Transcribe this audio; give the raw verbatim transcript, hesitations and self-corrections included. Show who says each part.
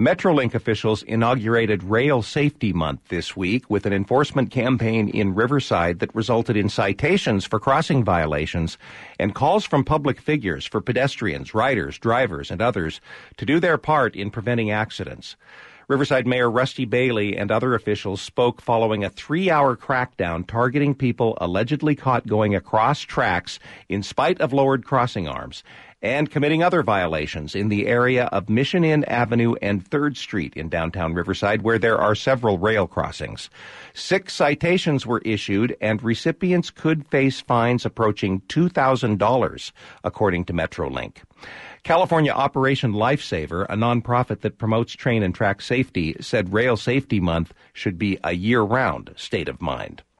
Speaker 1: Metrolink officials inaugurated Rail Safety Month this week with an enforcement campaign in Riverside that resulted in citations for crossing violations and calls from public figures for pedestrians, riders, drivers, and others to do their part in preventing accidents. Riverside Mayor Rusty Bailey and other officials spoke following a three-hour crackdown targeting people allegedly caught going across tracks in spite of lowered crossing arms and committing other violations in the area of Mission Inn Avenue and third Street in downtown Riverside, where there are several rail crossings. Six citations were issued, and recipients could face fines approaching two thousand dollars, according to Metrolink. California Operation Lifesaver, a nonprofit that promotes train and track safety, said Rail Safety Month should be a year-round state of mind.